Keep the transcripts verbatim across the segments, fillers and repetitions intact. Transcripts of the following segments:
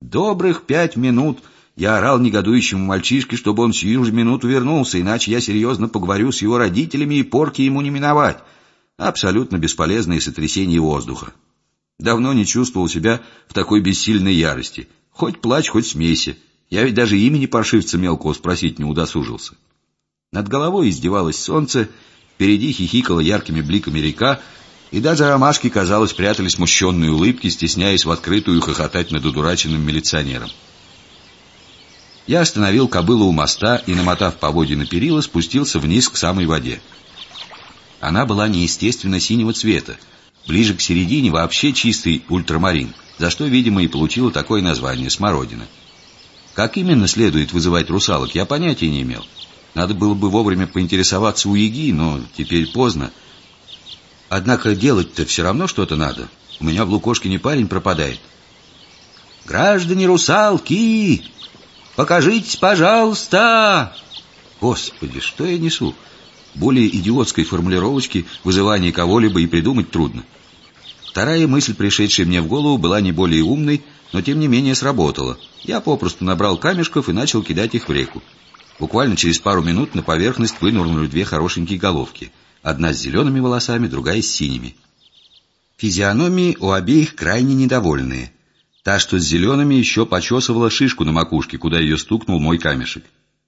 Добрых пять минут я орал негодующему мальчишке, чтобы он сию же минуту вернулся, иначе я серьезно поговорю с его родителями, и порки ему не миновать. Абсолютно бесполезное сотрясение воздуха. Давно не чувствовал себя в такой бессильной ярости. Хоть плачь, хоть смейся. Я ведь даже имени паршивца мелкого спросить не удосужился. Над головой издевалось солнце, впереди хихикала яркими бликами река, и даже ромашки, казалось, прятали смущенные улыбки, стесняясь в открытую хохотать над одураченным милиционером. Я остановил кобылу у моста и, намотав поводья на перила, спустился вниз к самой воде. Она была неестественно синего цвета, ближе к середине вообще чистый ультрамарин, за что, видимо, и получила такое название — смородина. Как именно следует вызывать русалок, я понятия не имел. Надо было бы вовремя поинтересоваться у Яги, но теперь поздно. Однако делать-то все равно что-то надо. У меня в Лукошкине парень пропадает. «Граждане русалки, покажитесь, пожалуйста!» Господи, что я несу? Более идиотской формулировочки вызывания кого-либо и придумать трудно. Вторая мысль, пришедшая мне в голову, была не более умной, но тем не менее сработала. Я попросту набрал камешков и начал кидать их в реку. Буквально через пару минут на поверхность вынырнули две хорошенькие головки. Одна с зелеными волосами, другая с синими. Физиономии у обеих крайне недовольные. Та, что с зелеными, еще почесывала шишку на макушке, куда ее стукнул мой камешек.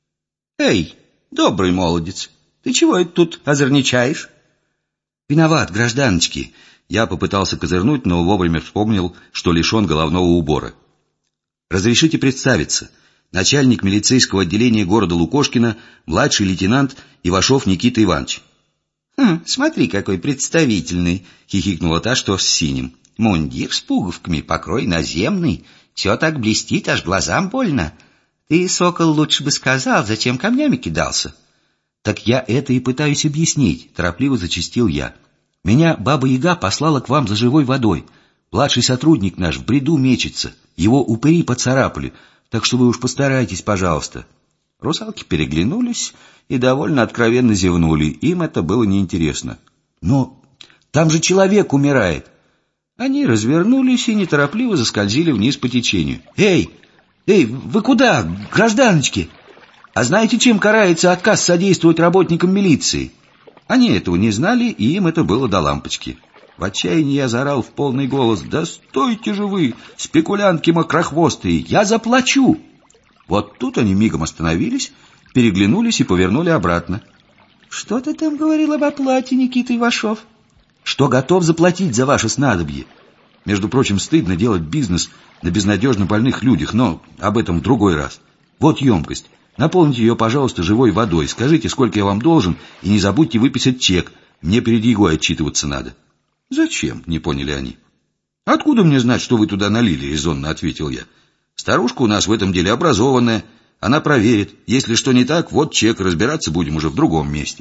«Эй, добрый молодец, ты чего это тут озорничаешь?» «Виноват, гражданочки». Я попытался козырнуть, но вовремя вспомнил, что лишен головного убора. «Разрешите представиться. Начальник милицейского отделения города Лукошкина, младший лейтенант Ивашов Никита Иванович». «Хм, смотри, какой представительный!» — хихикнула та, что с синим. «Мундир с пуговками, покрой наземный. Все так блестит, аж глазам больно. Ты, сокол, лучше бы сказал, зачем камнями кидался?» «Так я это и пытаюсь объяснить», — торопливо зачастил я. «Меня Баба-Яга послала к вам за живой водой. Младший сотрудник наш в бреду мечется. Его упыри поцарапали, так что вы уж постарайтесь, пожалуйста». Русалки переглянулись и довольно откровенно зевнули. Им это было неинтересно. «Но там же человек умирает!» Они развернулись и неторопливо заскользили вниз по течению. «Эй, эй, вы куда, гражданочки? А знаете, чем карается отказ содействовать работникам милиции?» Они этого не знали, и им это было до лампочки. В отчаянии я заорал в полный голос: «Да стойте же вы, спекулянтки мокрохвостые, я заплачу!» Вот тут они мигом остановились, переглянулись и повернули обратно. «Что ты там говорил об оплате, Никита Ивашов?» «Что готов заплатить за ваше снадобье. Между прочим, стыдно делать бизнес на безнадежно больных людях, но об этом в другой раз. Вот емкость. Наполните ее, пожалуйста, живой водой. Скажите, сколько я вам должен, и не забудьте выписать чек. Мне перед Егой отчитываться надо». «Зачем?» — не поняли они. «Откуда мне знать, что вы туда налили?» — резонно ответил я. «Старушка у нас в этом деле образованная. Она проверит. Если что не так, вот чек, разбираться будем уже в другом месте».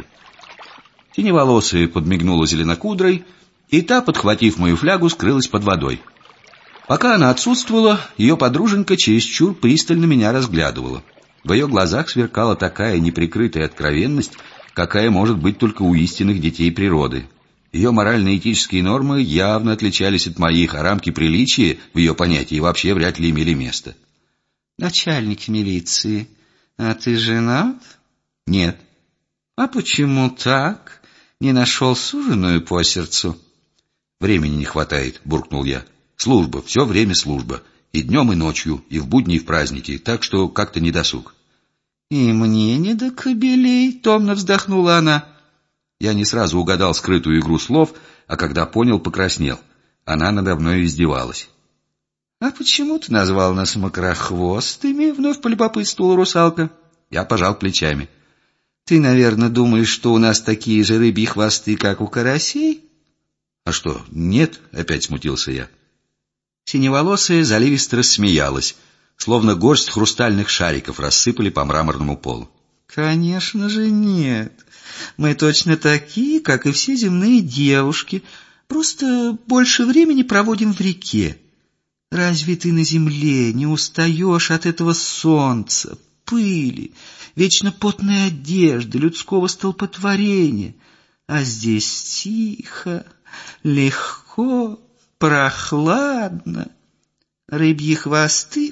Синеволосая подмигнула зеленокудрой, и та, подхватив мою флягу, скрылась под водой. Пока она отсутствовала, ее подруженька чересчур пристально меня разглядывала. В ее глазах сверкала такая неприкрытая откровенность, какая может быть только у истинных детей природы. Ее морально-этические нормы явно отличались от моих, а рамки приличия в ее понятии вообще вряд ли имели место. «Начальник милиции, а ты женат?» «Нет». «А почему так? Не нашел суженую по сердцу?» «Времени не хватает», — буркнул я. «Служба, все время служба. И днем, и ночью, и в будни, и в праздники, так что как-то не досуг». «И мне не до кобелей», — томно вздохнула она. Я не сразу угадал скрытую игру слов, а когда понял, покраснел. Она надо мной издевалась. «А почему ты назвал нас мокрохвостыми?» — вновь полюбопытствовала русалка. Я пожал плечами. «Ты, наверное, думаешь, что у нас такие же рыбьи хвосты, как у карасей?» «А что, нет?» — опять смутился я. Синеволосая заливисто рассмеялась, словно горсть хрустальных шариков рассыпали по мраморному полу. «Конечно же нет. Мы точно такие, как и все земные девушки, просто больше времени проводим в реке. Разве ты на земле не устаешь от этого солнца, пыли, вечно потной одежды, людского столпотворения? А здесь тихо, легко, прохладно. Рыбьи хвосты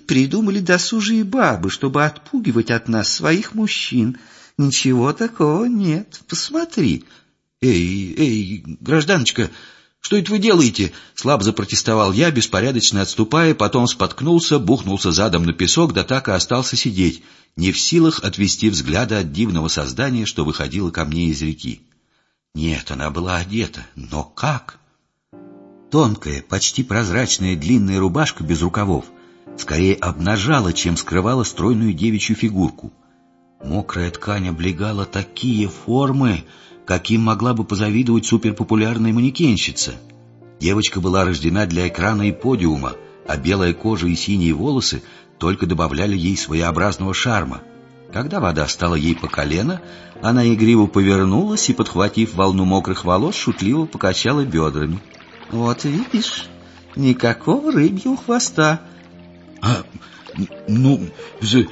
придумали досужие бабы, чтобы отпугивать от нас своих мужчин. Ничего такого нет. Посмотри. Эй, эй, гражданочка, что это вы делаете? Слабо запротестовал я, беспорядочно отступая, потом споткнулся, бухнулся задом на песок, да так и остался сидеть, не в силах отвести взгляда от дивного создания, что выходило ко мне из реки. Нет, она была одета, но как? Тонкая, почти прозрачная длинная рубашка без рукавов скорее обнажала, чем скрывала стройную девичью фигурку. Мокрая ткань облегала такие формы, каким могла бы позавидовать суперпопулярная манекенщица. Девочка была рождена для экрана и подиума, а белая кожа и синие волосы только добавляли ей своеобразного шарма. Когда вода стала ей по колено, она игриво повернулась и, подхватив волну мокрых волос, шутливо покачала бедрами. Вот видишь, никакого рыбьего хвоста. А, ну, за...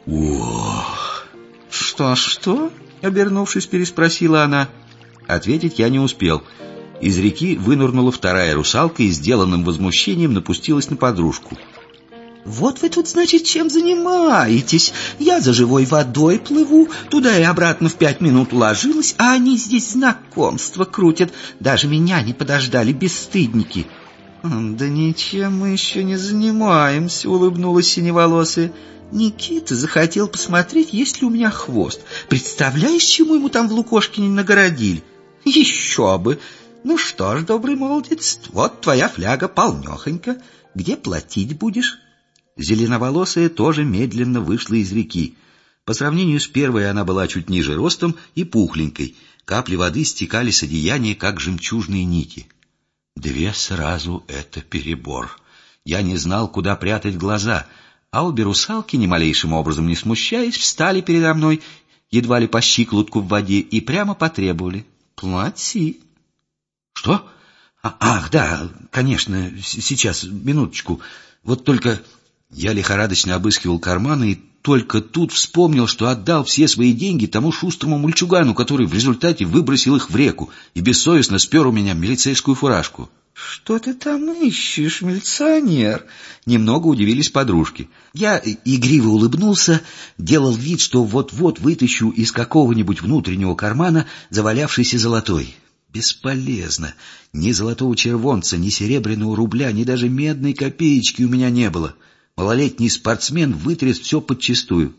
Ох! Что-что? Обернувшись, переспросила она. Ответить я не успел. Из реки вынырнула вторая русалка и, сделанным возмущением, напустилась на подружку. Вот вы тут, значит, чем занимаетесь? Я за живой водой плыву, туда и обратно в пять минут уложилась, а они здесь знакомства крутят. Даже меня не подождали, бесстыдники. Да ничем мы еще не занимаемся, улыбнулась синеволосая. Никита захотел посмотреть, есть ли у меня хвост. Представляешь, чему ему там в Лукошкине нагородили? Еще бы! Ну что ж, добрый молодец, вот твоя фляга полнехонька. Где платить будешь? Зеленоволосая тоже медленно вышла из реки. По сравнению с первой она была чуть ниже ростом и пухленькой. Капли воды стекали с одеяния, как жемчужные нити. Две сразу — это перебор. Я не знал, куда прятать глаза, а обе русалки, ни малейшим образом не смущаясь, встали передо мной, едва ли по щиколотку в воде, и прямо потребовали: «Плати». «Что? А, ах, да, конечно, сейчас, минуточку. Вот только...» Я лихорадочно обыскивал карманы и только тут вспомнил, что отдал все свои деньги тому шустрому мальчугану, который в результате выбросил их в реку и бессовестно спер у меня милицейскую фуражку. «Что ты там ищешь, милиционер?» Немного удивились подружки. Я игриво улыбнулся, делал вид, что вот-вот вытащу из какого-нибудь внутреннего кармана завалявшийся золотой. Бесполезно. Ни золотого червонца, ни серебряного рубля, ни даже медной копеечки у меня не было. Малолетний спортсмен вытряс все подчистую.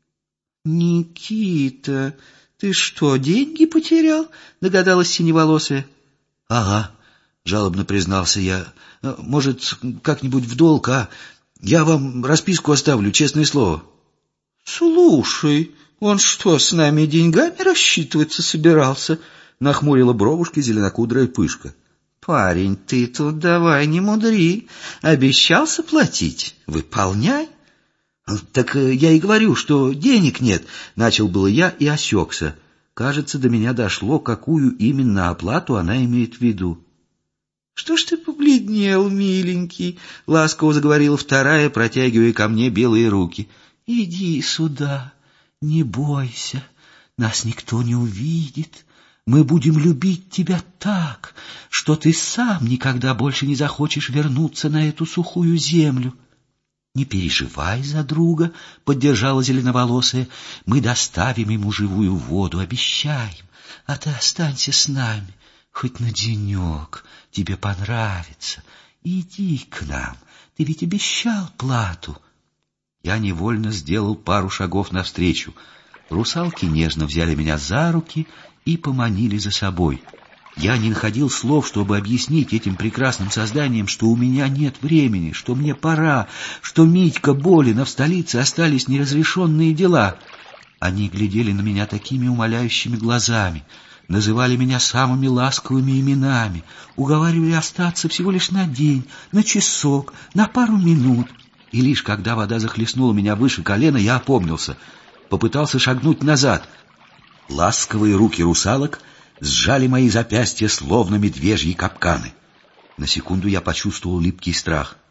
«Никита, ты что, деньги потерял?» — догадалась синеволосая. «Ага», — жалобно признался я. «Может, как-нибудь в долг, а? Я вам расписку оставлю, честное слово». «Слушай, он что, с нами деньгами рассчитываться собирался?» — нахмурила бровушки зеленокудрая пышка. «Парень, ты тут давай не мудри. Обещался платить? Выполняй». «Так я и говорю, что денег нет», — начал было я и осекся. Кажется, до меня дошло, какую именно оплату она имеет в виду. «Что ж ты побледнел, миленький?» — ласково заговорила вторая, протягивая ко мне белые руки. «Иди сюда, не бойся, нас никто не увидит. Мы будем любить тебя так, что ты сам никогда больше не захочешь вернуться на эту сухую землю». «Не переживай за друга», — поддержала зеленоволосая. «Мы доставим ему живую воду, обещаем. А ты останься с нами, хоть на денек, тебе понравится. Иди к нам, ты ведь обещал плату». Я невольно сделал пару шагов навстречу. Русалки нежно взяли меня за руки и поманили за собой. Я не находил слов, чтобы объяснить этим прекрасным созданиям, что у меня нет времени, что мне пора, что Митька болен, а в столице остались неразрешенные дела. Они глядели на меня такими умоляющими глазами, называли меня самыми ласковыми именами, уговаривали остаться всего лишь на день, на часок, на пару минут. И лишь когда вода захлестнула меня выше колена, я опомнился, попытался шагнуть назад. Ласковые руки русалок сжали мои запястья, словно медвежьи капканы. На секунду я почувствовал липкий страх.